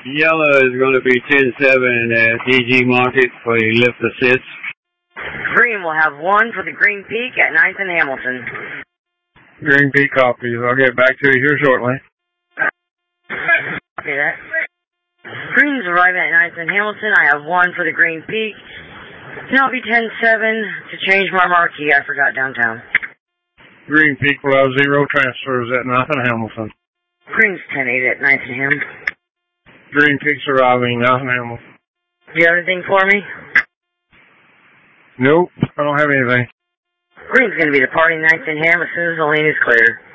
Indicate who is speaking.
Speaker 1: Yellow is going to be 10-7 at DG Market for the lift assist.
Speaker 2: Green will have 1 for the Green Peak at 9th and Hamilton.
Speaker 1: Green Peak copies. I'll get back to you here shortly.
Speaker 2: Copy that. Green's arriving at 9th and Hamilton. I have 1 for the Green Peak. Now it'll be 10-7 to change my marquee. I forgot downtown.
Speaker 1: Green Peak will have 0 transfers at 9th and Hamilton.
Speaker 2: Green's 10-8 at 9th and Ham.
Speaker 1: Green Peak's arriving, 9th and Hamilton.
Speaker 2: Do you have anything for me?
Speaker 1: Nope, I don't have anything.
Speaker 2: Green's going to be departing 9th and Ham as soon as the lane is clear.